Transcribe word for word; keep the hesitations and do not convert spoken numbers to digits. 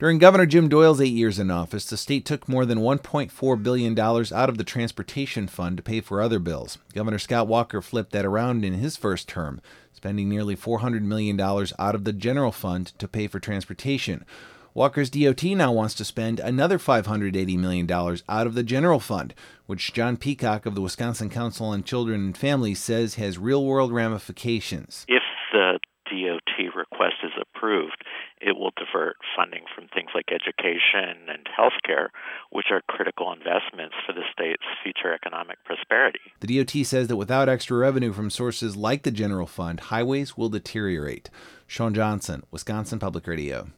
During Governor Jim Doyle's eight years in office, the state took more than one point four billion dollars out of the transportation fund to pay for other bills. Governor Scott Walker flipped that around in his first term, spending nearly four hundred million dollars out of the general fund to pay for transportation. Walker's D O T now wants to spend another five hundred eighty million dollars out of the general fund, which John Peacock of the Wisconsin Council on Children and Families says has real-world ramifications. If the D O T request is approved, it will divert funding from things like education and healthcare, which are critical investments for the state's future economic prosperity. The D O T says that without extra revenue from sources like the general fund, highways will deteriorate. Sean Johnson, Wisconsin Public Radio.